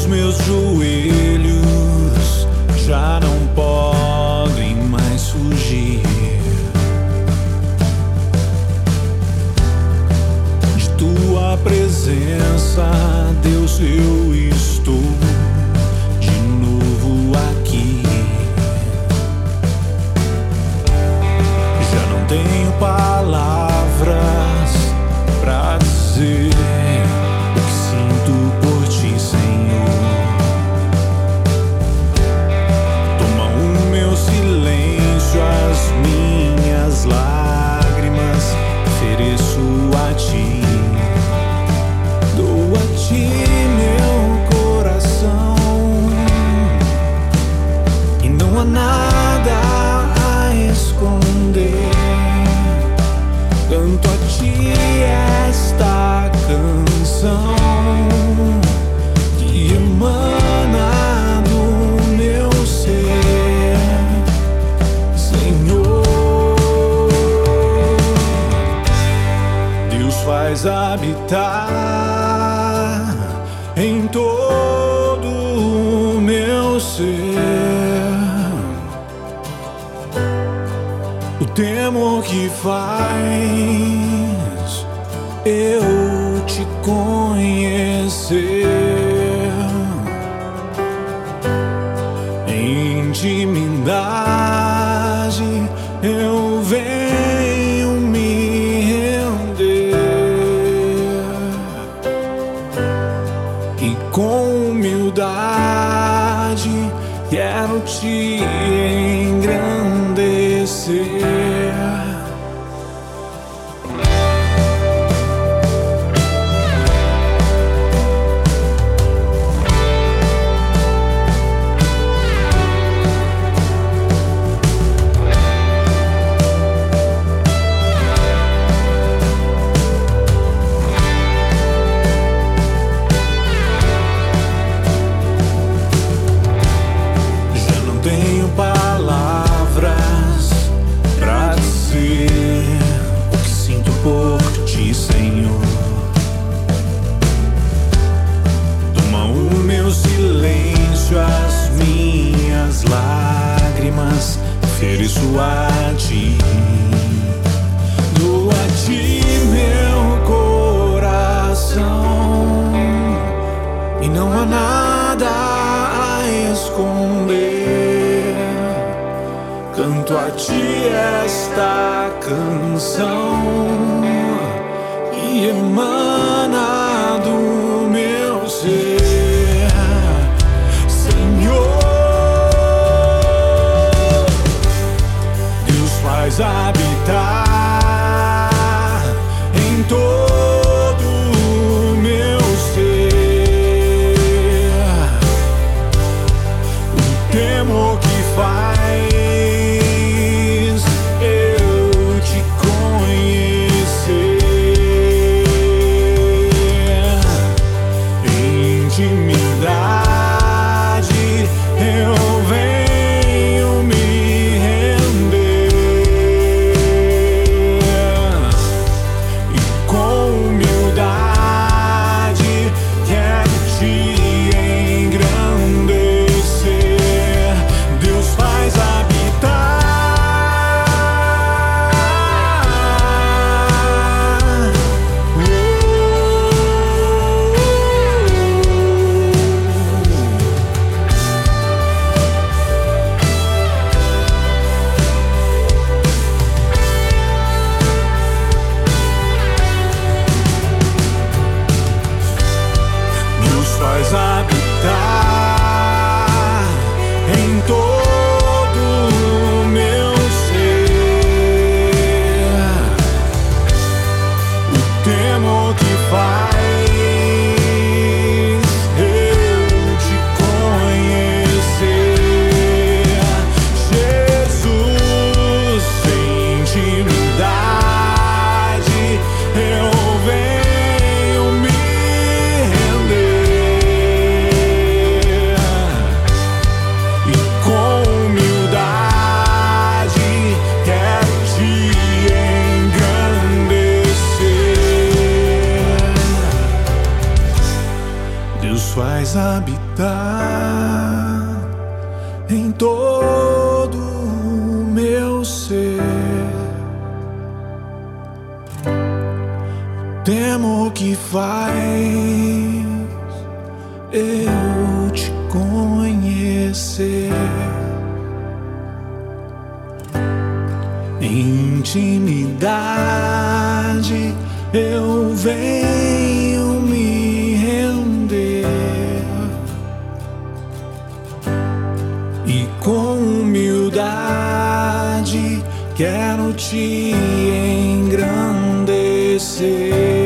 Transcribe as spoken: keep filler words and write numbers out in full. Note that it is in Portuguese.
Os meus joelhos já não podem mais fugir de tua presença, Deus. Eu estou de novo aqui. Já não tenho palavras pra dizer o que sinto por ti, Senhor. Toma o meu silêncio, as minhas lágrimas, ofereço a ti. Dou a ti meu coração, e não há nada a esconder. Canto a ti esta canção que emana do meu ser, Senhor. Deus faz habitar em todo o meu ser o temor que faz eu te conhecer. Em intimidade eu venho me render, e com humildade quero te engrandecer. Tenho palavras pra dizer o que sinto por ti, Senhor. Toma o meu silêncio, as minhas lágrimas, ofereço a ti. Dou a ti meu coração, e não há nada a esconder. Canto a ti esta canção que emana do meu ser, Senhor. Deus faz habitar em todo o meu ser o temor que faz eu te conhecer. habitar em todo o meu ser. Temor que faz eu te conhecer. Em intimidade eu venho me render e com humildade quero te engrandecer.